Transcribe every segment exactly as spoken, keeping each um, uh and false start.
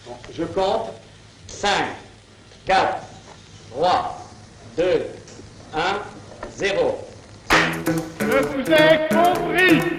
Bon, je compte. cinq, quatre, trois, deux, un, zéro. Je vous ai compris.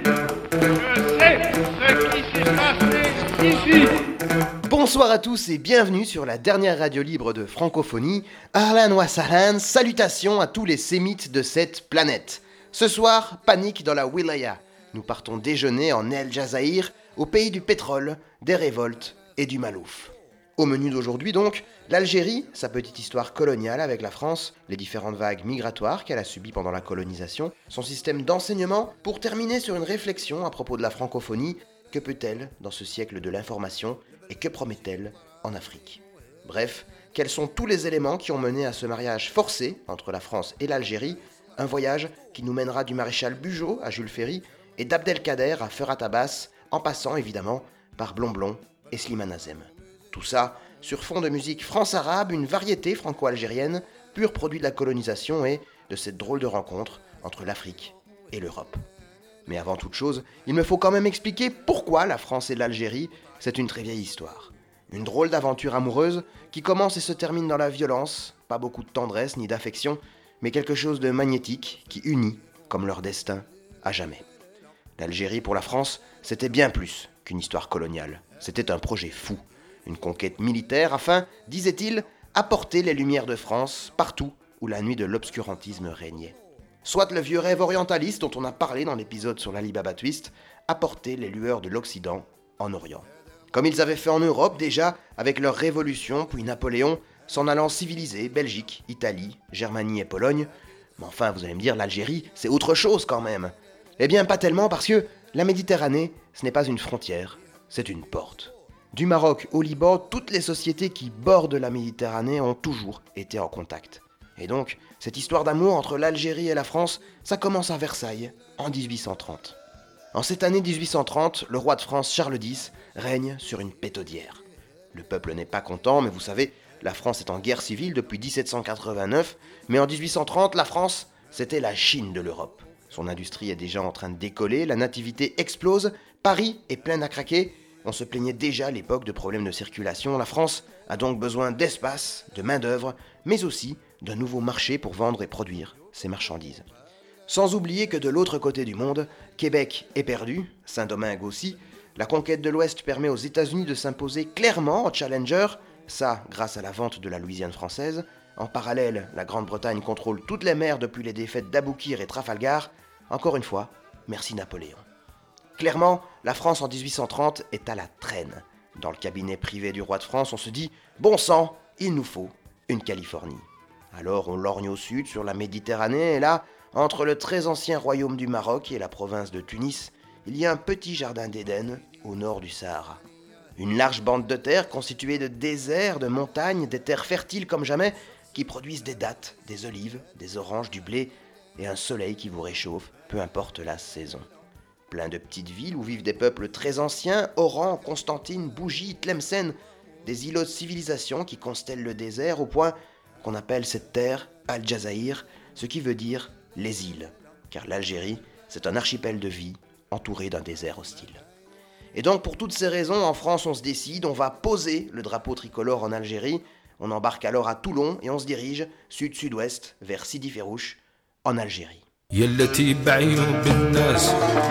Je sais ce qui s'est passé ici. Bonsoir à tous et bienvenue sur la dernière radio libre de francophonie. Ahlan wa sahlan, salutations à tous les sémites de cette planète. Ce soir, panique dans la wilaya. Nous partons déjeuner en El Jazaïr, au pays du pétrole, des révoltes et du malouf. Au menu d'aujourd'hui donc, l'Algérie, sa petite histoire coloniale avec la France, les différentes vagues migratoires qu'elle a subies pendant la colonisation, son système d'enseignement, pour terminer sur une réflexion à propos de la francophonie. Que peut-elle dans ce siècle de l'information et que promet-elle en Afrique ? Bref, quels sont tous les éléments qui ont mené à ce mariage forcé entre la France et l'Algérie, un voyage qui nous mènera du maréchal Bugeaud à Jules Ferry et d'Abdelkader à Ferhat Abbas, en passant évidemment par Blonblon et Slimane Azem. Tout ça sur fond de musique france-arabe, une variété franco-algérienne, pur produit de la colonisation et de cette drôle de rencontre entre l'Afrique et l'Europe. Mais avant toute chose, il me faut quand même expliquer pourquoi la France et l'Algérie, c'est une très vieille histoire. Une drôle d'aventure amoureuse qui commence et se termine dans la violence, pas beaucoup de tendresse ni d'affection, mais quelque chose de magnétique qui unit, comme leur destin, à jamais. L'Algérie pour la France, c'était bien plus qu'une histoire coloniale. C'était un projet fou, une conquête militaire afin, disait-il, apporter les lumières de France partout où la nuit de l'obscurantisme régnait. Soit le vieux rêve orientaliste dont on a parlé dans l'épisode sur l'Ali Baba Twist, apporter les lueurs de l'Occident en Orient. Comme ils avaient fait en Europe déjà, avec leur révolution, puis Napoléon, s'en allant civiliser Belgique, Italie, Germanie et Pologne. Mais enfin, vous allez me dire, l'Algérie, c'est autre chose quand même. Eh bien, pas tellement, parce que la Méditerranée, ce n'est pas une frontière, c'est une porte. Du Maroc au Liban, toutes les sociétés qui bordent la Méditerranée ont toujours été en contact. Et donc, cette histoire d'amour entre l'Algérie et la France, ça commence à Versailles, en dix-huit cent trente. En cette année dix-huit cent trente, le roi de France Charles X règne sur une pétaudière. Le peuple n'est pas content, mais vous savez, la France est en guerre civile depuis dix-sept cent quatre-vingt-neuf, mais en dix-huit cent trente, la France, c'était la Chine de l'Europe. Son industrie est déjà en train de décoller, la nativité explose, Paris est plein à craquer. On se plaignait déjà à l'époque de problèmes de circulation. La France a donc besoin d'espace, de main-d'œuvre, mais aussi d'un nouveau marché pour vendre et produire ses marchandises. Sans oublier que de l'autre côté du monde, Québec est perdu, Saint-Domingue aussi. La conquête de l'Ouest permet aux États-Unis de s'imposer clairement en challenger, ça grâce à la vente de la Louisiane française. En parallèle, la Grande-Bretagne contrôle toutes les mers depuis les défaites d'Aboukir et Trafalgar. Encore une fois, merci Napoléon. Clairement, la France en dix-huit cent trente est à la traîne. Dans le cabinet privé du roi de France, on se dit « Bon sang, il nous faut une Californie ». Alors on lorgne au sud sur la Méditerranée et là, entre le très ancien royaume du Maroc et la province de Tunis, il y a un petit jardin d'Éden au nord du Sahara. Une large bande de terre constituée de déserts, de montagnes, des terres fertiles comme jamais, qui produisent des dattes, des olives, des oranges, du blé et un soleil qui vous réchauffe, peu importe la saison. Plein de petites villes où vivent des peuples très anciens, Oran, Constantine, Bougie, Tlemcen, des îlots de civilisation qui constellent le désert au point qu'on appelle cette terre Al Jazaïr, ce qui veut dire les îles, car l'Algérie, c'est un archipel de vie entouré d'un désert hostile. Et donc pour toutes ces raisons, en France on se décide, on va poser le drapeau tricolore en Algérie, on embarque alors à Toulon et on se dirige sud-sud-ouest vers Sidi Ferrouche, en Algérie. يلتي بعيوب الناس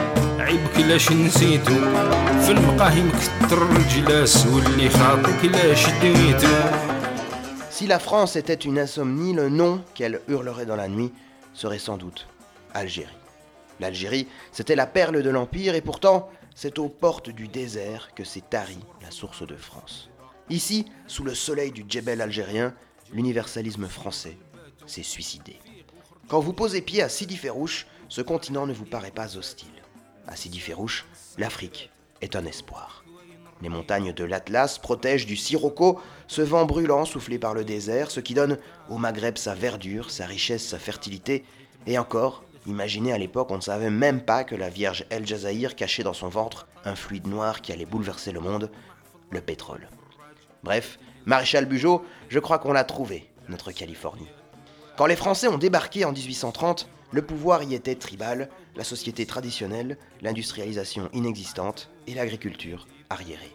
عيبك لاش نسيتو في المقاهي مكتر الجلاس واللي خاطك لاش ديتو. Si la France était une insomnie, le nom qu'elle hurlerait dans la nuit serait sans doute Algérie. L'Algérie, c'était la perle de l'Empire et pourtant, c'est aux portes du désert que s'est tarie la source de France. Ici, sous le soleil du djebel algérien, l'universalisme français s'est suicidé. Quand vous posez pied à Sidi Ferrouche, ce continent ne vous paraît pas hostile. À Sidi Ferrouche, l'Afrique est un espoir. Les montagnes de l'Atlas protègent du sirocco, ce vent brûlant soufflé par le désert, ce qui donne au Maghreb sa verdure, sa richesse, sa fertilité. Et encore, imaginez à l'époque, on ne savait même pas que la Vierge El Jazaïr cachait dans son ventre un fluide noir qui allait bouleverser le monde, le pétrole. Bref, Maréchal Bugeaud, je crois qu'on l'a trouvé, notre Californie. Quand les Français ont débarqué en dix-huit cent trente, le pouvoir y était tribal, la société traditionnelle, l'industrialisation inexistante et l'agriculture arriérée.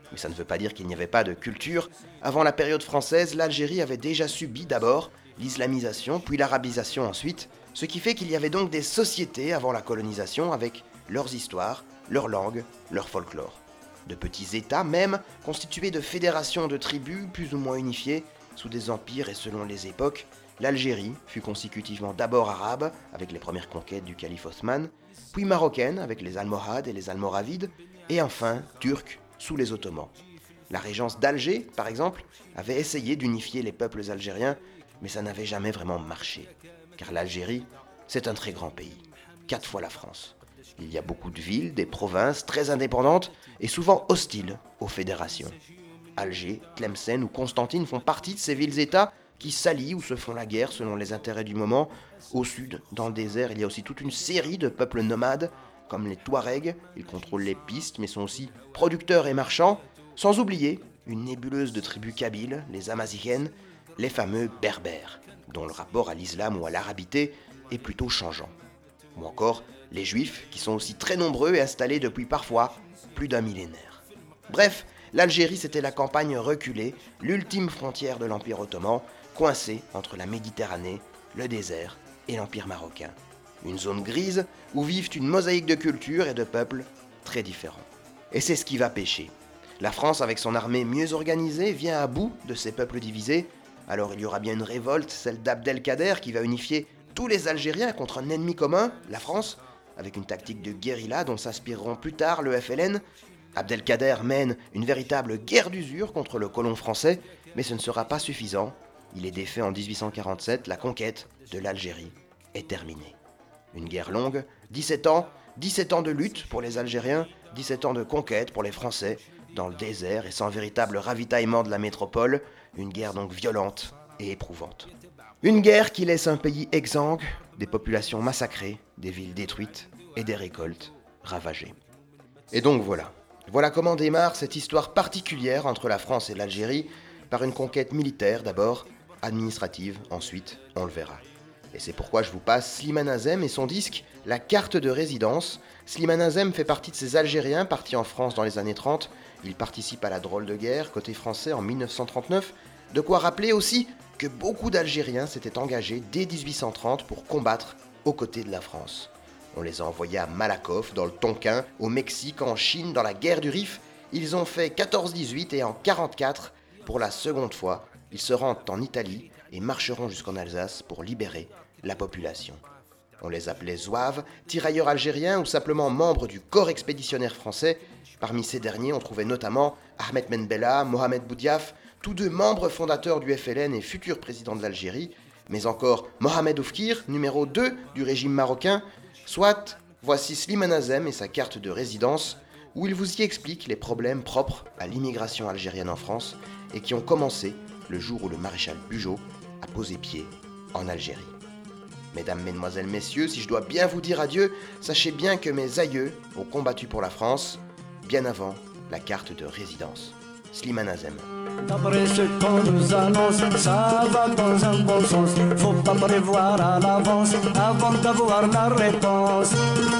Mais ça ne veut pas dire qu'il n'y avait pas de culture. Avant la période française, l'Algérie avait déjà subi d'abord l'islamisation, puis l'arabisation ensuite, ce qui fait qu'il y avait donc des sociétés avant la colonisation avec leurs histoires, leurs langues, leur folklore. De petits États même, constitués de fédérations de tribus plus ou moins unifiées, sous des empires et selon les époques, l'Algérie fut consécutivement d'abord arabe, avec les premières conquêtes du calife Othman, puis marocaine, avec les Almohades et les Almoravides, et enfin turque, sous les Ottomans. La régence d'Alger, par exemple, avait essayé d'unifier les peuples algériens, mais ça n'avait jamais vraiment marché. Car l'Algérie, c'est un très grand pays, quatre fois la France. Il y a beaucoup de villes, des provinces très indépendantes et souvent hostiles aux fédérations. Alger, Tlemcen ou Constantine font partie de ces villes-États qui s'allient ou se font la guerre selon les intérêts du moment. Au sud, dans le désert, il y a aussi toute une série de peuples nomades, comme les Touaregs. Ils contrôlent les pistes mais sont aussi producteurs et marchands, sans oublier une nébuleuse de tribus kabyles, les Amazighen, les fameux Berbères, dont le rapport à l'islam ou à l'arabité est plutôt changeant. Ou encore les Juifs, qui sont aussi très nombreux et installés depuis parfois plus d'un millénaire. Bref, l'Algérie c'était la campagne reculée, l'ultime frontière de l'Empire ottoman, coincée entre la Méditerranée, le désert et l'Empire marocain. Une zone grise où vivent une mosaïque de cultures et de peuples très différents. Et c'est ce qui va pêcher. La France, avec son armée mieux organisée, vient à bout de ces peuples divisés. Alors il y aura bien une révolte, celle d'Abdelkader, qui va unifier tous les Algériens contre un ennemi commun, la France, avec une tactique de guérilla dont s'inspireront plus tard le F L N. Abdelkader mène une véritable guerre d'usure contre le colon français, mais ce ne sera pas suffisant. Il est défait en dix-huit cent quarante-sept, la conquête de l'Algérie est terminée. Une guerre longue, dix-sept ans, dix-sept ans de lutte pour les Algériens, dix-sept ans de conquête pour les Français, dans le désert et sans véritable ravitaillement de la métropole, une guerre donc violente et éprouvante. Une guerre qui laisse un pays exsangue, des populations massacrées, des villes détruites et des récoltes ravagées. Et donc voilà, voilà comment démarre cette histoire particulière entre la France et l'Algérie, par une conquête militaire d'abord, administrative ensuite, on le verra. Et c'est pourquoi je vous passe Slimane Azem et son disque « La carte de résidence ». Slimane Azem fait partie de ces Algériens partis en France dans les années trente. Il participe à la drôle de guerre côté français en mille neuf cent trente-neuf. De quoi rappeler aussi que beaucoup d'Algériens s'étaient engagés dès dix-huit cent trente pour combattre aux côtés de la France. On les a envoyés à Malakoff, dans le Tonkin, au Mexique, en Chine, dans la guerre du Rif. Ils ont fait quatorze dix-huit et en quarante-quatre, pour la seconde fois, ils se rendent en Italie et marcheront jusqu'en Alsace pour libérer la population. On les appelait zouaves, tirailleurs algériens ou simplement membres du corps expéditionnaire français. Parmi ces derniers, on trouvait notamment Ahmed Ben Bella, Mohamed Boudiaf, tous deux membres fondateurs du F L N et futurs présidents de l'Algérie, mais encore Mohamed Oufkir, numéro deux du régime marocain. Soit, voici Slimane Azem et sa carte de résidence, où il vous y explique les problèmes propres à l'immigration algérienne en France et qui ont commencé le jour où le maréchal Bugeaud a posé pied en Algérie. Mesdames, Mesdemoiselles, Messieurs, si je dois bien vous dire adieu, sachez bien que mes aïeux ont combattu pour la France, bien avant la carte de résidence. Slimane Azem. D'après ce qu'on nous annonce, ça va dans un bon sens. Faut pas prévoir à l'avance avant d'avoir la réponse.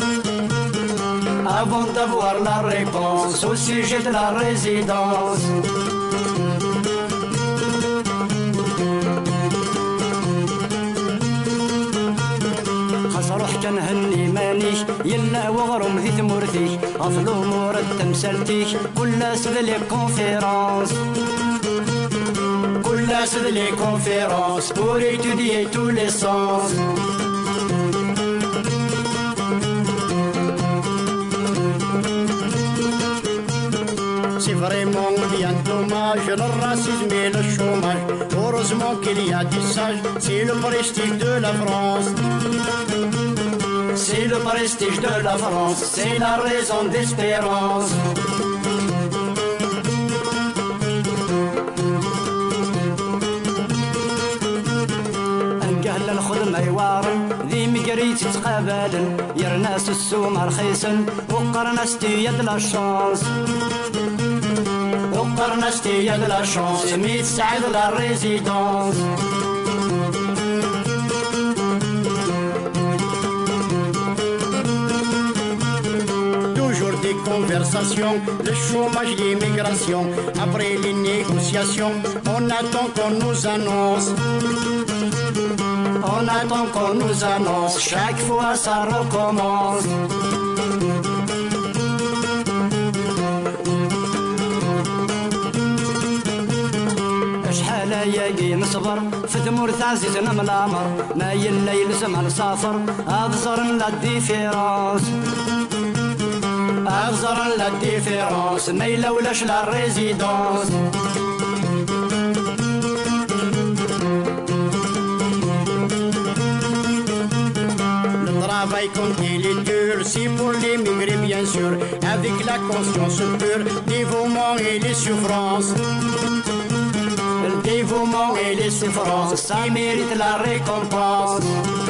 Avant d'avoir la réponse au sujet de la résidence. روح كنهني مانيش يلا وغرم ذي ثمورتيك غف الامور التمثالتيك كل سد لي كونفيرونس كل سد لي كونفيرونس pour étudier tous les sens. C'est vraiment bien dommage le racisme et le chômage. Heureusement qu'il y a des sages, c'est le prestige de la France. C'est le prestige de la France, c'est la raison d'espérance. انقهل الخدمة يوارن ذي مقريت تقابلن يرناس السومة رخيصن وقرنستي يد لا شانس وقرنستي يد لا شانس ميت سعيد لا ريزيدونس. conversation, le chômage, l'immigration. Après les négociations, on attend qu'on nous annonce. On attend qu'on nous annonce, chaque fois ça recommence. شحال ياقي نصبر في ثمور عزيزنا من العمر ما الليل زمان سافر أبصر لا ديفيرونس أبصر لا ديفيرونس ما يلولاش لا ريزيدونس. Travail comme il est dur, c'est pour l'émigré bien sûr, avec la conscience pure, dévouement et les souffrances. Le dévouement et les souffrances, ça mérite la récompense.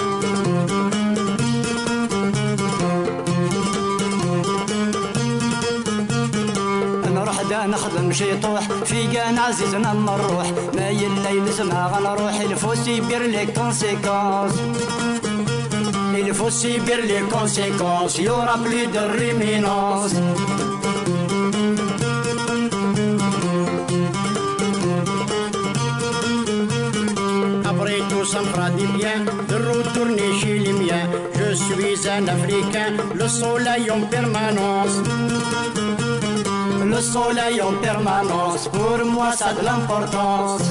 نروح دا نخدم شي طوح في كان عزيزنا نروح ما الليل زما غنروح الفوسي بير لي كونسيكونس. Il faut subir les conséquences, il n'y aura plus de réminence. Après tout ça me fera du bien de retourner chez les miens. Je suis un Africain, le soleil en permanence. Le soleil en permanence, pour moi ça a de l'importance.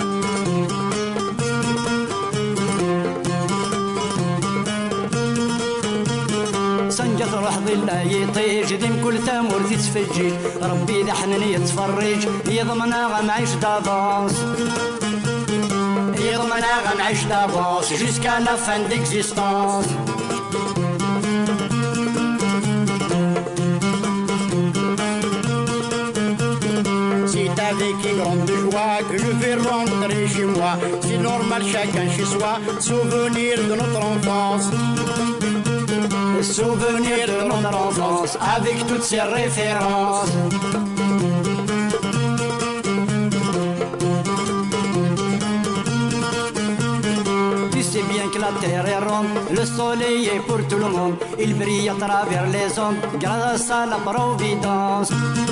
سنجد روح ظل يطيج ديم كل تامور تتفجج ربي إذا حنني يتفرج يضمنا غنعيش دافونس يضمنا غنعيش دافونس jusqu'à la fin d'existence. C'est avec une grande joie que je vais rentrer chez moi. C'est normal chacun chez soi, souvenir de notre enfance. Souvenir de notre enfance avec toutes ses références. Tu sais bien que la terre est ronde, le soleil est pour tout le monde. Il brille à travers les ondes grâce à la providence.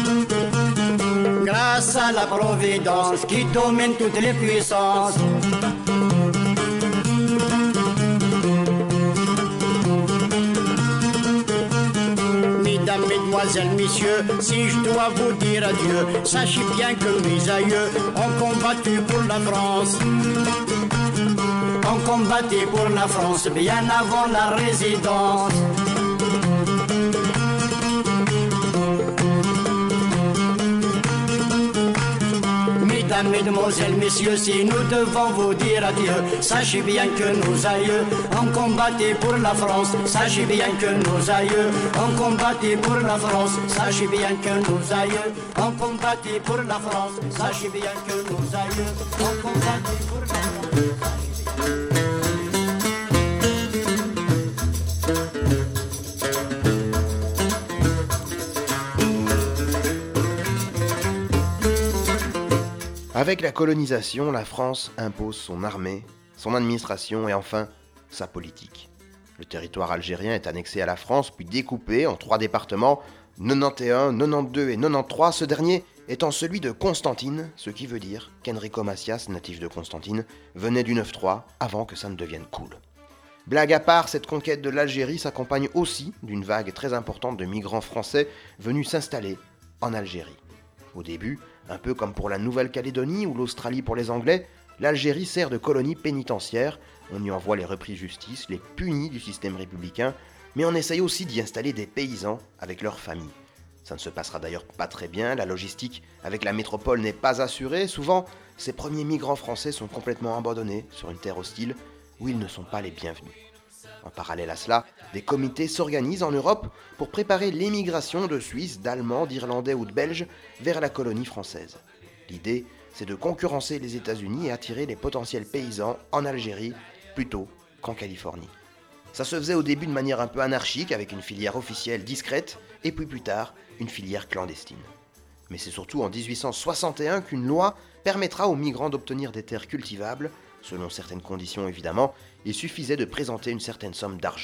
Grâce à la providence qui domine toutes les puissances. Mesdemoiselles, messieurs, si je dois vous dire adieu, sachez bien que mes aïeux ont combattu pour la France. Ont combattu pour la France bien avant la résidence. Mesdames, mesdemoiselles, messieurs, si nous devons vous dire adieu, sachez bien que nos aïeux ont combattu pour la France. Sachez bien que nos aïeux ont combattu pour la France. Sachez bien que nos aïeux ont combattu pour la France. Sachez bien que nos aïeux ont combattu pour la France. Avec la colonisation, la France impose son armée, son administration et enfin sa politique. Le territoire algérien est annexé à la France puis découpé en trois départements, quatre-vingt-onze, quatre-vingt-douze et quatre-vingt-treize, ce dernier étant celui de Constantine, ce qui veut dire qu'Enrico Macias, natif de Constantine, venait du neuf trois avant que ça ne devienne cool. Blague à part, cette conquête de l'Algérie s'accompagne aussi d'une vague très importante de migrants français venus s'installer en Algérie. Au début, un peu comme pour la Nouvelle-Calédonie ou l'Australie pour les Anglais, l'Algérie sert de colonie pénitentiaire, on y envoie les repris justice, les punis du système républicain, mais on essaye aussi d'y installer des paysans avec leurs familles. Ça ne se passera d'ailleurs pas très bien, la logistique avec la métropole n'est pas assurée, souvent ces premiers migrants français sont complètement abandonnés sur une terre hostile où ils ne sont pas les bienvenus. En parallèle à cela, des comités s'organisent en Europe pour préparer l'émigration de Suisses, d'Allemands, d'Irlandais ou de Belges vers la colonie française. L'idée, c'est de concurrencer les États-Unis et attirer les potentiels paysans en Algérie plutôt qu'en Californie. Ça se faisait au début de manière un peu anarchique avec une filière officielle discrète et puis plus tard une filière clandestine. Mais c'est surtout en dix-huit cent soixante et un qu'une loi permettra aux migrants d'obtenir des terres cultivables, selon certaines conditions évidemment, il suffisait de présenter une certaine somme d'argent.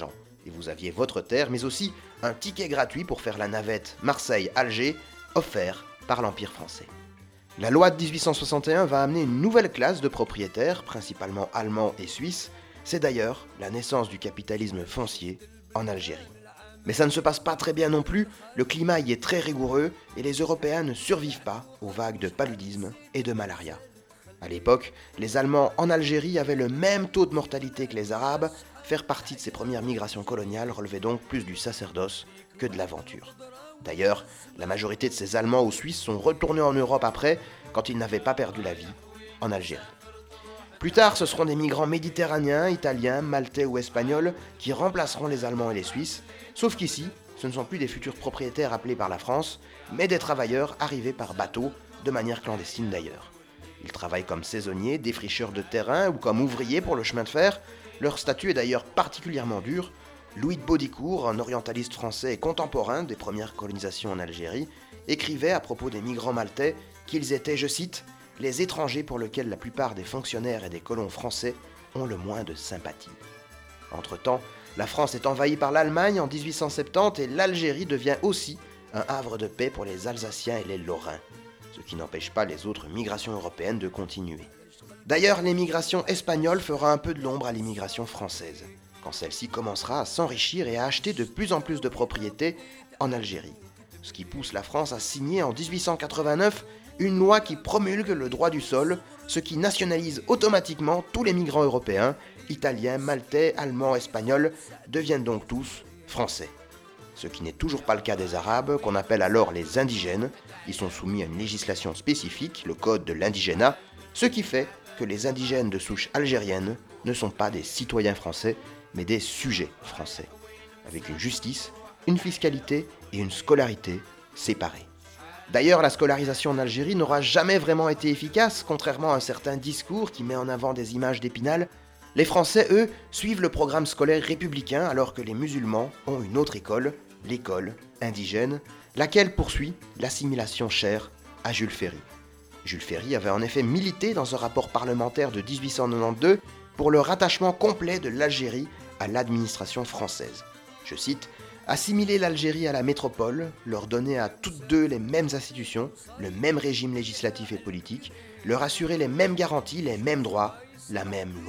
et vous aviez votre terre, mais aussi un ticket gratuit pour faire la navette Marseille-Alger, offert par l'Empire français. La loi de dix-huit cent soixante et un va amener une nouvelle classe de propriétaires, principalement allemands et suisses. C'est d'ailleurs la naissance du capitalisme foncier en Algérie. Mais ça ne se passe pas très bien non plus, le climat y est très rigoureux et les Européens ne survivent pas aux vagues de paludisme et de malaria. À l'époque, les Allemands en Algérie avaient le même taux de mortalité que les Arabes. Faire partie de ces premières migrations coloniales relevait donc plus du sacerdoce que de l'aventure. D'ailleurs, la majorité de ces Allemands ou Suisses sont retournés en Europe après, quand ils n'avaient pas perdu la vie en Algérie. Plus tard, ce seront des migrants méditerranéens, italiens, maltais ou espagnols qui remplaceront les Allemands et les Suisses, sauf qu'ici, ce ne sont plus des futurs propriétaires appelés par la France, mais des travailleurs arrivés par bateau, de manière clandestine d'ailleurs. Ils travaillent comme saisonniers, défricheurs de terrain ou comme ouvriers pour le chemin de fer. Leur statut est d'ailleurs particulièrement dur. Louis de Baudricourt, un orientaliste français et contemporain des premières colonisations en Algérie, écrivait à propos des migrants maltais qu'ils étaient, je cite, « les étrangers pour lesquels la plupart des fonctionnaires et des colons français ont le moins de sympathie ». Entre-temps, la France est envahie par l'Allemagne en dix-huit cent soixante-dix et l'Algérie devient aussi un havre de paix pour les Alsaciens et les Lorrains, ce qui n'empêche pas les autres migrations européennes de continuer. D'ailleurs, l'émigration espagnole fera un peu de l'ombre à l'immigration française, quand celle-ci commencera à s'enrichir et à acheter de plus en plus de propriétés en Algérie, ce qui pousse la France à signer en dix-huit cent quatre-vingt-neuf une loi qui promulgue le droit du sol, ce qui nationalise automatiquement tous les migrants européens, italiens, maltais, allemands, espagnols, deviennent donc tous français. Ce qui n'est toujours pas le cas des Arabes, qu'on appelle alors les indigènes. Ils sont soumis à une législation spécifique, le code de l'indigénat, ce qui fait que les indigènes de souche algérienne ne sont pas des citoyens français, mais des sujets français, avec une justice, une fiscalité et une scolarité séparées. D'ailleurs, la scolarisation en Algérie n'aura jamais vraiment été efficace, contrairement à un certain discours qui met en avant des images d'Épinal. Les Français, eux, suivent le programme scolaire républicain, alors que les musulmans ont une autre école, l'école indigène, laquelle poursuit l'assimilation chère à Jules Ferry. Jules Ferry avait en effet milité dans un rapport parlementaire de dix-huit cent quatre-vingt-douze pour le rattachement complet de l'Algérie à l'administration française. Je cite, « Assimiler l'Algérie à la métropole, leur donner à toutes deux les mêmes institutions, le même régime législatif et politique, leur assurer les mêmes garanties, les mêmes droits, la même loi. »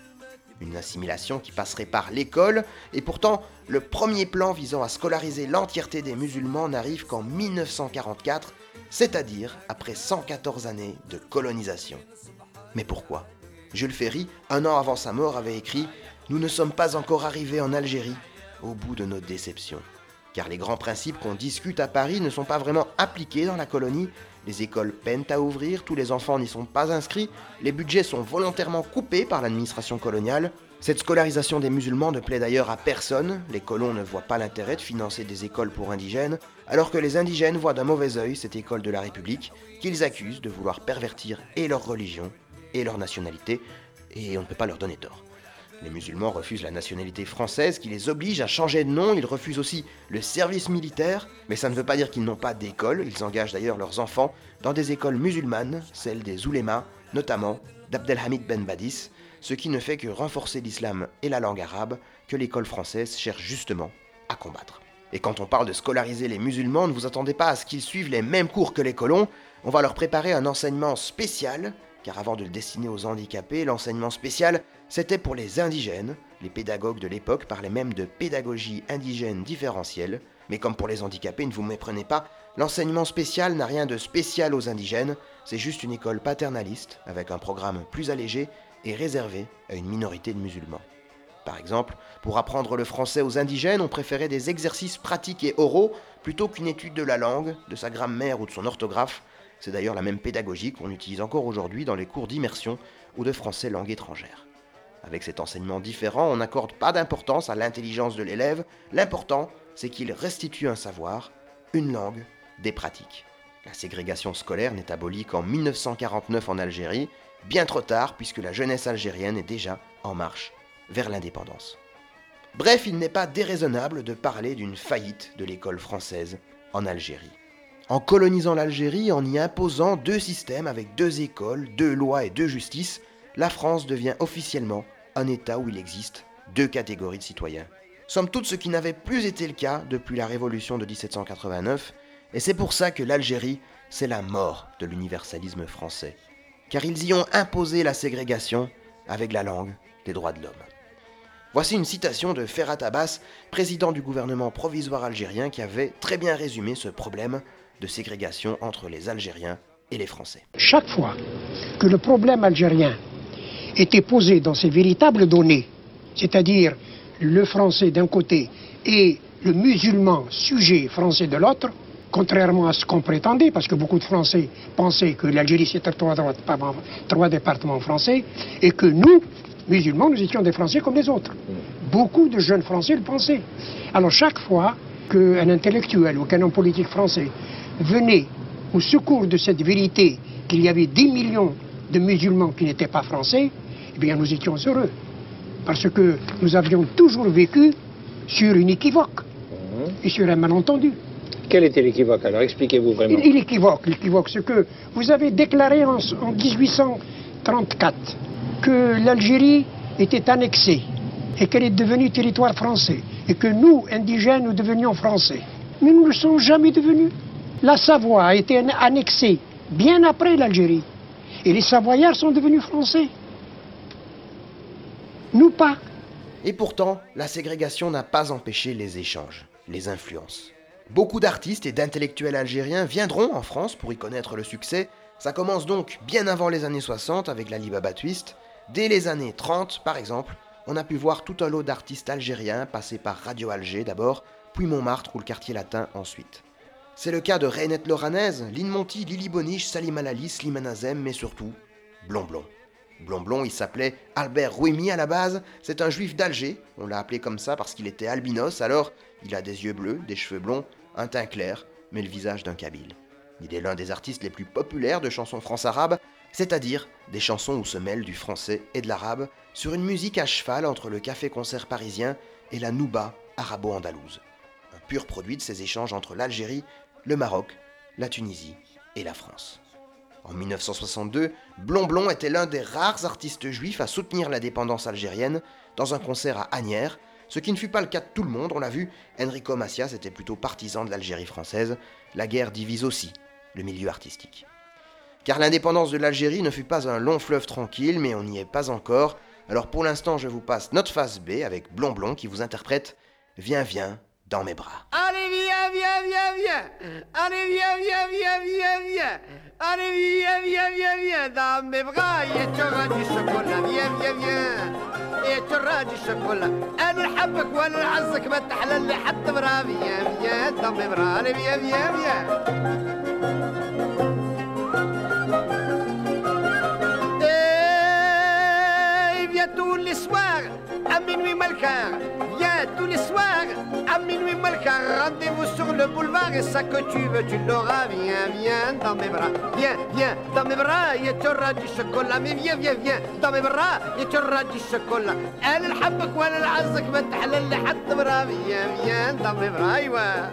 Une assimilation qui passerait par l'école, et pourtant, le premier plan visant à scolariser l'entièreté des musulmans n'arrive qu'en mille neuf cent quarante-quatre, c'est-à-dire après cent quatorze années de colonisation. Mais pourquoi ? Jules Ferry, un an avant sa mort, avait écrit « Nous ne sommes pas encore arrivés en Algérie au bout de nos déceptions. » Car les grands principes qu'on discute à Paris ne sont pas vraiment appliqués dans la colonie. Les écoles peinent à ouvrir, tous les enfants n'y sont pas inscrits, les budgets sont volontairement coupés par l'administration coloniale. Cette scolarisation des musulmans ne plaît d'ailleurs à personne, les colons ne voient pas l'intérêt de financer des écoles pour indigènes, alors que les indigènes voient d'un mauvais œil cette école de la République, qu'ils accusent de vouloir pervertir et leur religion, et leur nationalité, et on ne peut pas leur donner tort. Les musulmans refusent la nationalité française qui les oblige à changer de nom, ils refusent aussi le service militaire, mais ça ne veut pas dire qu'ils n'ont pas d'école, ils engagent d'ailleurs leurs enfants dans des écoles musulmanes, celles des oulémas, notamment d'Abdelhamid Ben Badis, ce qui ne fait que renforcer l'islam et la langue arabe que l'école française cherche justement à combattre. Et quand on parle de scolariser les musulmans, ne vous attendez pas à ce qu'ils suivent les mêmes cours que les colons, on va leur préparer un enseignement spécial, car avant de le destiner aux handicapés, l'enseignement spécial, c'était pour les indigènes. Les pédagogues de l'époque parlaient même de pédagogie indigène différentielle, mais comme pour les handicapés, ne vous méprenez pas, l'enseignement spécial n'a rien de spécial aux indigènes, c'est juste une école paternaliste, avec un programme plus allégé et réservé à une minorité de musulmans. Par exemple, pour apprendre le français aux indigènes, on préférait des exercices pratiques et oraux plutôt qu'une étude de la langue, de sa grammaire ou de son orthographe. C'est d'ailleurs la même pédagogie qu'on utilise encore aujourd'hui dans les cours d'immersion ou de français langue étrangère. Avec cet enseignement différent, on n'accorde pas d'importance à l'intelligence de l'élève, l'important, c'est qu'il restitue un savoir, une langue, des pratiques. La ségrégation scolaire n'est abolie qu'en mille neuf cent quarante-neuf en Algérie, bien trop tard puisque la jeunesse algérienne est déjà en marche vers l'indépendance. Bref, il n'est pas déraisonnable de parler d'une faillite de l'école française en Algérie. En colonisant l'Algérie, en y imposant deux systèmes avec deux écoles, deux lois et deux justices, la France devient officiellement un État où il existe deux catégories de citoyens, Somme toute ce qui n'avait plus été le cas depuis la révolution de dix-sept cent quatre-vingt-neuf, et c'est pour ça que l'Algérie, c'est la mort de l'universalisme français, car ils y ont imposé la ségrégation avec la langue des droits de l'homme. Voici une citation de Ferhat Abbas, président du gouvernement provisoire algérien, qui avait très bien résumé ce problème de ségrégation entre les Algériens et les Français. Chaque fois que le problème algérien était posé dans ses véritables données, c'est-à-dire le français d'un côté et le musulman sujet français de l'autre, contrairement à ce qu'on prétendait, parce que beaucoup de Français pensaient que l'Algérie c'était trois, trois départements français, et que nous, musulmans, nous étions des Français comme les autres. Beaucoup de jeunes Français le pensaient. Alors chaque fois qu'un intellectuel ou qu'un homme politique français venait au secours de cette vérité qu'il y avait dix millions de musulmans qui n'étaient pas français, eh bien nous étions heureux. Parce que nous avions toujours vécu sur une équivoque et sur un malentendu. Quel était l'équivoque alors? Expliquez-vous vraiment. L'équivoque, l'équivoque, c'est que vous avez déclaré en, en dix-huit cent trente-quatre que l'Algérie était annexée et qu'elle est devenue territoire français et que nous, indigènes, nous devenions français. Mais nous ne le sommes jamais devenus. La Savoie a été annexée bien après l'Algérie et les Savoyards sont devenus français. Nous pas. Et pourtant, la ségrégation n'a pas empêché les échanges, les influences. Beaucoup d'artistes et d'intellectuels algériens viendront en France pour y connaître le succès. Ça commence donc bien avant les années soixante avec la Libaba Twist. Dès les années trente, par exemple, on a pu voir tout un lot d'artistes algériens passer par Radio Alger d'abord, puis Montmartre ou le quartier latin ensuite. C'est le cas de Reynette Loranaise, Lynn Monty, Lili Boniche, Salim Alali, Slimane Azem, mais surtout Blonblon. Blonblon, il s'appelait Albert Rouimi à la base, c'est un juif d'Alger, on l'a appelé comme ça parce qu'il était albinos, alors il a des yeux bleus, des cheveux blonds, un teint clair, mais le visage d'un kabyle. Il est l'un des artistes les plus populaires de chansons france-arabes, c'est-à-dire des chansons où se mêlent du français et de l'arabe, sur une musique à cheval entre le café-concert parisien et la nouba arabo-andalouse. Un pur produit de ces échanges entre l'Algérie, le Maroc, la Tunisie et la France. En mille neuf cent soixante-deux, Blonblon était l'un des rares artistes juifs à soutenir l'indépendance algérienne dans un concert à Asnières, ce qui ne fut pas le cas de tout le monde, on l'a vu, Enrico Macias était plutôt partisan de l'Algérie française, la guerre divise aussi le milieu artistique. Car l'indépendance de l'Algérie ne fut pas un long fleuve tranquille, mais on n'y est pas encore, alors pour l'instant je vous passe notre face B avec Blonblon qui vous interprète « Viens, viens dans mes bras ». Allez, viens, viens, viens, viens. Allez, viens, viens, viens, viens, viens. Allez, viens, viens, viens, viens dans mes bras. Et tu auras du chocolat. Viens, viens, viens. Et tu auras du chocolat. أنا نحبك وأنا نعزك ما تحلل لي حتى برا. Viens, viens dans mes bras. Allez, viens, viens, viens. Et viens tous les soirs à minuit malquart. Viens tous les soirs à minuit malquart. Rendez-vous sur le boulevard et ça que tu veux tu l'auras. Viens, viens dans mes bras. Viens, viens dans mes bras et tu auras du chocolat. Mais viens, viens, viens dans mes bras et tu auras du chocolat. أنا نحبك وأنا نعزك ما تحلل لي حتى برا. Viens, viens dans mes bras. أيوة.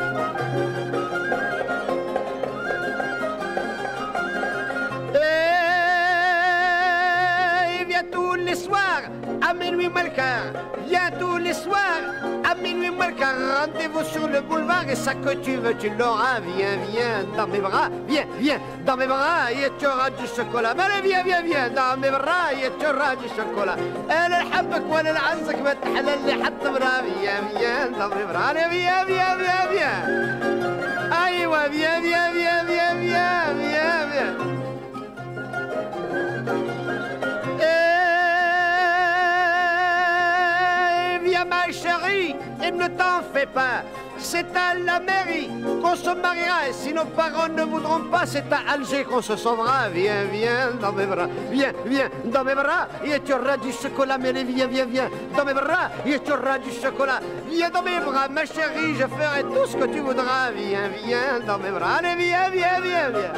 Tous les soirs à minuit malquart. Viens tous les soirs à minuit malquart. Rendez-vous sur le boulevard et ça que tu veux tu l'auras. Viens, viens dans mes bras. Viens, viens dans mes bras et tu auras du chocolat. Mais viens, viens, viens dans mes bras et tu auras du chocolat. أنا نحبك وأنا نعزك ما تحلل لي حتى برا. Viens, viens dans mes bras. Allez, viens, viens, viens, viens. أيوة, viens, viens, viens, viens, viens, viens, viens. Ma chérie, et ne t'en fais pas, c'est à la mairie qu'on se mariera et si nos parents ne voudront pas, c'est à Alger qu'on se sauvera. Viens, viens dans mes bras, viens, viens dans mes bras et tu auras du chocolat. Mais viens, viens, viens dans mes bras et tu auras du chocolat. Viens dans mes bras, ma chérie, je ferai tout ce que tu voudras. Viens, viens dans mes bras, allez, viens, viens, viens, viens.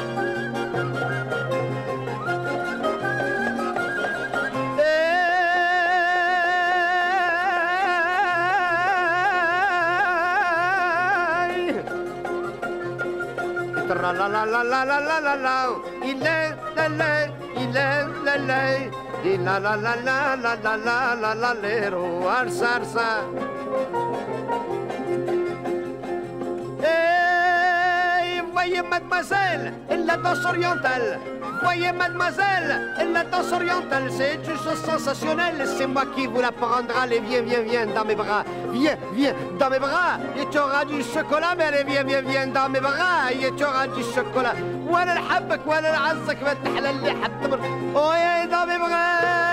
La la la la la la la la, il est la la, il est la la, il la la la la la la la la la la, arsa arsa. Et voyez mademoiselle, la danse orientale. Voyez mademoiselle, la danse orientale, c'est une chose sensationnelle. C'est moi qui vous l'apprendrai. Allez, viens, viens, viens dans mes bras. Viens, viens dans mes bras. Et tu auras du chocolat. Mais allez, viens, viens, viens dans mes bras. Et tu auras du chocolat. Voilà le habak, voilà le azak, voilà le habak. Oh, et dans mes bras.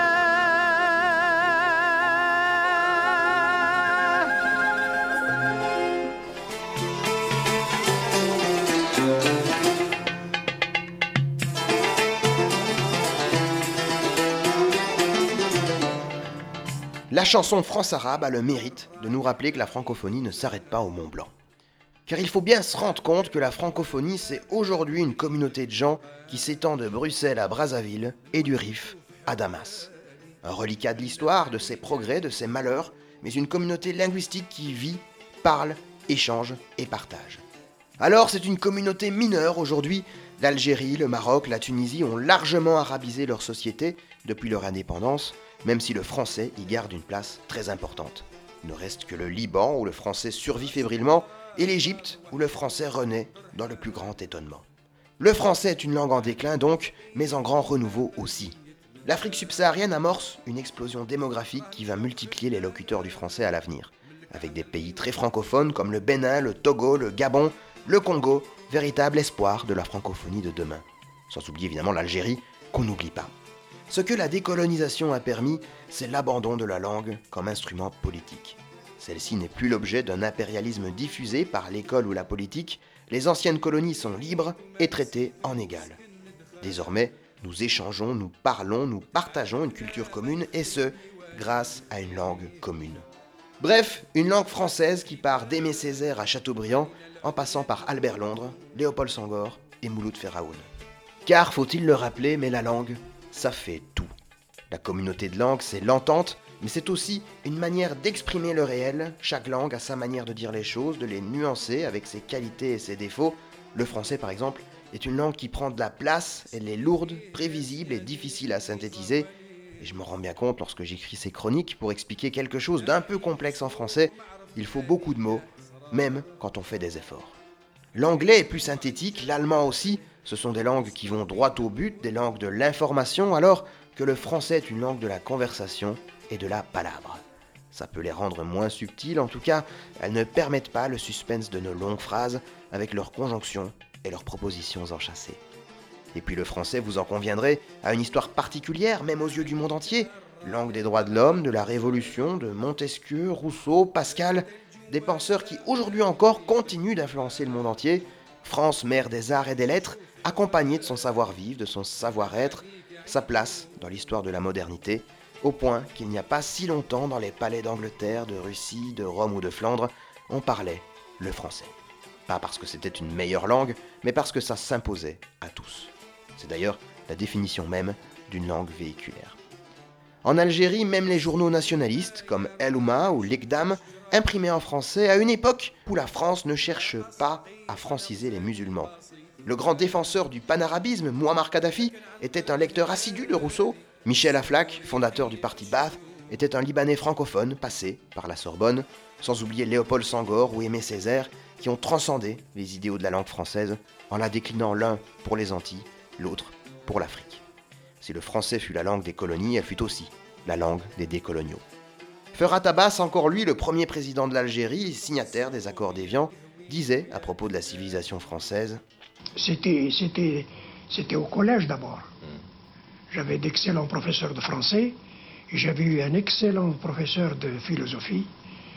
La chanson France-Arabe a le mérite de nous rappeler que la francophonie ne s'arrête pas au Mont Blanc. Car il faut bien se rendre compte que la francophonie, c'est aujourd'hui une communauté de gens qui s'étend de Bruxelles à Brazzaville et du Rif à Damas. Un reliquat de l'histoire, de ses progrès, de ses malheurs, mais une communauté linguistique qui vit, parle, échange et partage. Alors c'est une communauté mineure aujourd'hui. L'Algérie, le Maroc, la Tunisie ont largement arabisé leur société depuis leur indépendance, même si le français y garde une place très importante. Il ne reste que le Liban où le français survit fébrilement et l'Égypte où le français renaît dans le plus grand étonnement. Le français est une langue en déclin donc, mais en grand renouveau aussi. L'Afrique subsaharienne amorce une explosion démographique qui va multiplier les locuteurs du français à l'avenir, avec des pays très francophones comme le Bénin, le Togo, le Gabon, le Congo, véritable espoir de la francophonie de demain. Sans oublier évidemment l'Algérie, qu'on n'oublie pas. Ce que la décolonisation a permis, c'est l'abandon de la langue comme instrument politique. Celle-ci n'est plus l'objet d'un impérialisme diffusé par l'école ou la politique, les anciennes colonies sont libres et traitées en égal. Désormais, nous échangeons, nous parlons, nous partageons une culture commune, et ce, grâce à une langue commune. Bref, une langue française qui part d'Aimé Césaire à Chateaubriand, en passant par Albert Londres, Léopold Senghor et Mouloud Ferraoun. Car, faut-il le rappeler, mais la langue, ça fait tout. La communauté de langue, c'est l'entente, mais c'est aussi une manière d'exprimer le réel. Chaque langue a sa manière de dire les choses, de les nuancer avec ses qualités et ses défauts. Le français, par exemple, est une langue qui prend de la place, elle est lourde, prévisible et difficile à synthétiser. Et je me rends bien compte lorsque j'écris ces chroniques, pour expliquer quelque chose d'un peu complexe en français, il faut beaucoup de mots, même quand on fait des efforts. L'anglais est plus synthétique, l'allemand aussi. Ce sont des langues qui vont droit au but, des langues de l'information, alors que le français est une langue de la conversation et de la palabre. Ça peut les rendre moins subtiles, en tout cas, elles ne permettent pas le suspense de nos longues phrases avec leurs conjonctions et leurs propositions enchâssées. Et puis le français, vous en conviendrez, a une histoire particulière, même aux yeux du monde entier. Langue des droits de l'homme, de la Révolution, de Montesquieu, Rousseau, Pascal, des penseurs qui aujourd'hui encore continuent d'influencer le monde entier. France, mère des arts et des lettres, accompagnée de son savoir-vivre, de son savoir-être, sa place dans l'histoire de la modernité, au point qu'il n'y a pas si longtemps dans les palais d'Angleterre, de Russie, de Rome ou de Flandre, on parlait le français. Pas parce que c'était une meilleure langue, mais parce que ça s'imposait à tous. C'est d'ailleurs la définition même d'une langue véhiculaire. En Algérie, même les journaux nationalistes, comme El Oumma ou l'Iqdam, imprimaient en français à une époque où la France ne cherche pas à franciser les musulmans. Le grand défenseur du panarabisme, Mouammar Kadhafi, était un lecteur assidu de Rousseau. Michel Aflaq, fondateur du parti Ba'ath, était un Libanais francophone passé par la Sorbonne, sans oublier Léopold Senghor ou Aimé Césaire, qui ont transcendé les idéaux de la langue française en la déclinant l'un pour les Antilles, l'autre pour l'Afrique. Si le français fut la langue des colonies, elle fut aussi la langue des décoloniaux. Ferhat Abbas, encore lui le premier président de l'Algérie, signataire des accords d'Évian, disait à propos de la civilisation française: C'était, c'était, c'était au collège d'abord. J'avais d'excellents professeurs de français et j'avais eu un excellent professeur de philosophie.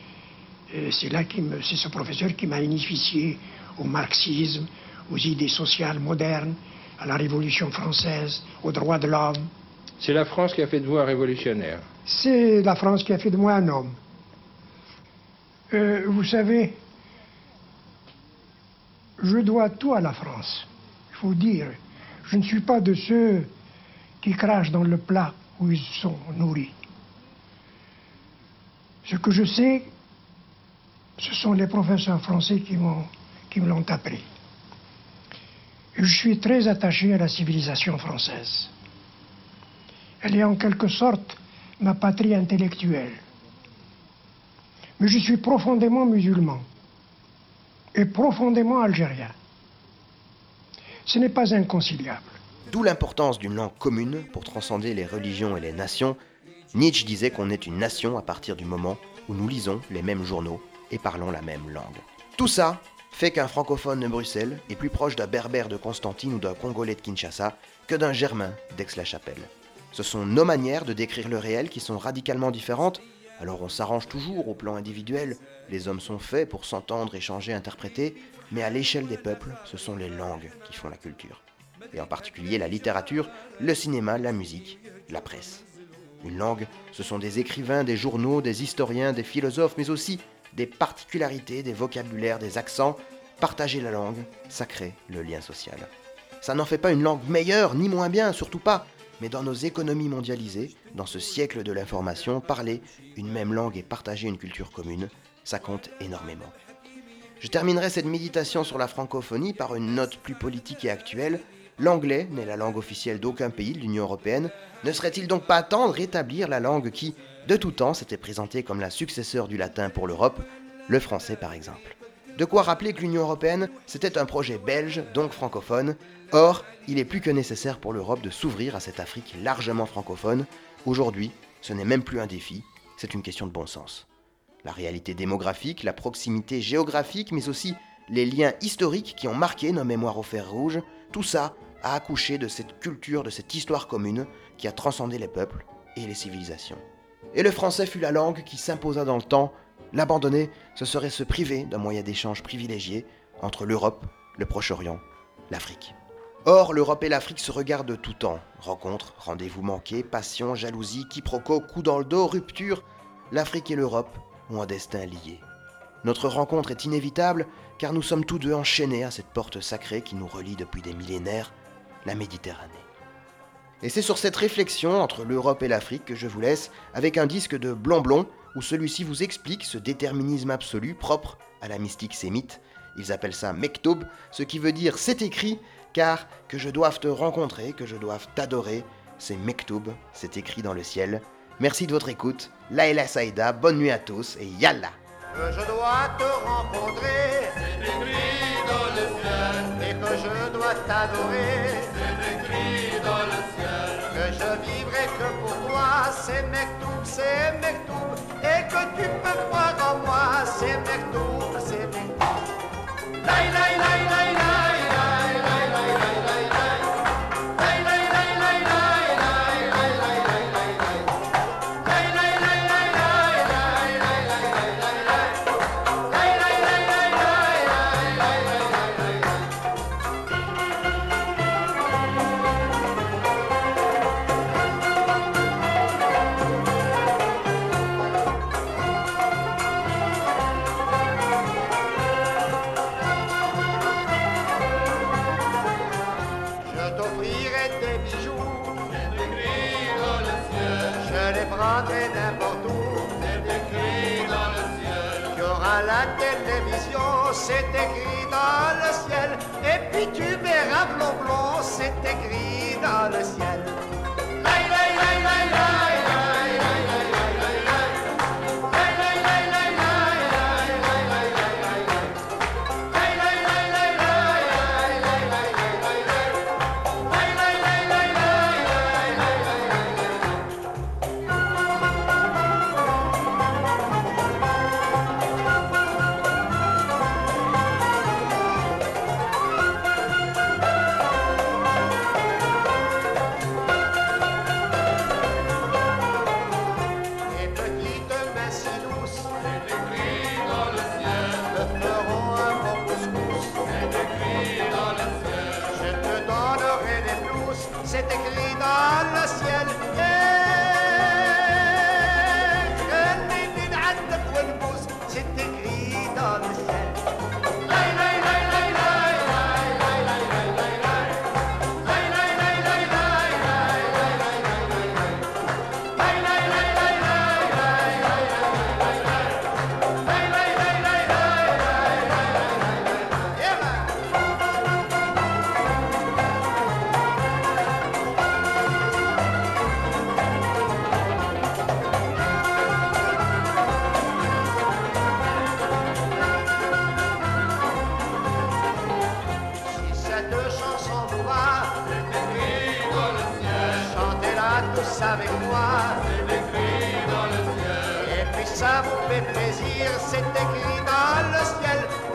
Et c'est là qui me, c'est ce professeur qui m'a initié au marxisme, aux idées sociales modernes, à la Révolution française, aux droits de l'homme. C'est la France qui a fait de vous un révolutionnaire. C'est la France qui a fait de moi un homme. Euh, vous savez, je dois tout à la France. Il faut dire, je ne suis pas de ceux qui crachent dans le plat où ils sont nourris. Ce que je sais, ce sont les professeurs français qui m'ont, qui me l'ont appris. Et je suis très attaché à la civilisation française. Elle est en quelque sorte ma patrie intellectuelle. Mais je suis profondément musulman et profondément algérien. Ce n'est pas inconciliable. D'où l'importance d'une langue commune pour transcender les religions et les nations. Nietzsche disait qu'on est une nation à partir du moment où nous lisons les mêmes journaux et parlons la même langue. Tout ça fait qu'un francophone de Bruxelles est plus proche d'un berbère de Constantine ou d'un congolais de Kinshasa que d'un germain d'Aix-la-Chapelle. Ce sont nos manières de décrire le réel qui sont radicalement différentes, alors on s'arrange toujours au plan individuel, les hommes sont faits pour s'entendre, échanger, interpréter, mais à l'échelle des peuples, ce sont les langues qui font la culture. Et en particulier la littérature, le cinéma, la musique, la presse. Une langue, ce sont des écrivains, des journaux, des historiens, des philosophes, mais aussi des particularités, des vocabulaires, des accents. Partager la langue, ça crée le lien social. Ça n'en fait pas une langue meilleure, ni moins bien, surtout pas. Mais dans nos économies mondialisées, dans ce siècle de l'information, parler une même langue et partager une culture commune, ça compte énormément. Je terminerai cette méditation sur la francophonie par une note plus politique et actuelle. L'anglais n'est la langue officielle d'aucun pays de l'Union européenne. Ne serait-il donc pas temps de rétablir la langue qui, de tout temps, s'était présentée comme la successeur du latin pour l'Europe, le français par exemple? De quoi rappeler que l'Union européenne, c'était un projet belge, donc francophone. Or, il est plus que nécessaire pour l'Europe de s'ouvrir à cette Afrique largement francophone. Aujourd'hui, ce n'est même plus un défi, c'est une question de bon sens. La réalité démographique, la proximité géographique, mais aussi les liens historiques qui ont marqué nos mémoires au fer rouge, tout ça a accouché de cette culture, de cette histoire commune qui a transcendé les peuples et les civilisations. Et le français fut la langue qui s'imposa dans le temps. L'abandonner, ce serait se priver d'un moyen d'échange privilégié entre l'Europe, le Proche-Orient, l'Afrique. Or, l'Europe et l'Afrique se regardent de tout temps. Rencontres, rendez-vous manqués, passion, jalousie, quiproquos, coups dans le dos, rupture. L'Afrique et l'Europe ont un destin lié. Notre rencontre est inévitable car nous sommes tous deux enchaînés à cette porte sacrée qui nous relie depuis des millénaires, la Méditerranée. Et c'est sur cette réflexion entre l'Europe et l'Afrique que je vous laisse avec un disque de Blond Blond où celui-ci vous explique ce déterminisme absolu propre à la mystique sémite. Ils appellent ça Mektoub, ce qui veut dire c'est écrit, car que je doive te rencontrer, que je doive t'adorer, c'est Mektoub, c'est écrit dans le ciel. Merci de votre écoute, Laïla Saïda, bonne nuit à tous et yallah. Que je dois te rencontrer, c'est écrit dans le ciel. Et que je dois t'adorer, c'est écrit dans le ciel. Que je vivrai que pour toi, c'est Mektoub, c'est Mektoub. Et que tu peux croire en moi, c'est Mektoub, c'est Mektoub. Laï, laï, laï, laï, laï, laï, laï, laï, laï, laï, laï. Laï, laï, laï, laï, laï, laï, laï, laï, laï, laï, laï. Laï, laï, laï, laï, laï, laï, laï, laï, laï, laï, laï. Laï, laï, laï, laï, laï, laï, laï, laï, laï, laï. Je t'offrirai des bijoux, c'est écrit dans le ciel. Je les prendrai n'importe où, c'est écrit dans le ciel. Tu auras la télévision, c'est écrit dans le ciel. Et puis tu verras blond blond, c'est écrit dans le ciel. Laï, laï, laï, laï, laï, laï, laï, laï, laï, laï, laï. Laï, laï, laï, laï, laï, laï, laï, laï, laï, laï, laï. Laï, laï, laï, laï, laï, laï, laï, laï, laï, laï, laï. Laï, laï, laï, laï, laï, laï, laï, laï, laï, laï. Les petites mains si douces, c'est écrit dans le ciel. Te feront un bon couscous, c'est écrit dans le ciel. Je te donnerai des blouses, c'est écrit dans le ciel. خليني نعذب ونبوس, c'est écrit dans le ciel. Laï, laï, laï, laï, laï, laï, laï, laï, laï, laï, laï. Laï, laï, laï, laï, laï, laï, laï, laï, laï, laï, laï. Laï, laï, laï, laï, laï, laï, laï, laï, laï, laï. Laï, laï, laï, laï, laï, laï, laï, laï, laï. Yeah. pas tous avec moi. C'est écrit dans le ciel. Et puis ça vous fait plaisir, c'est écrit dans le ciel.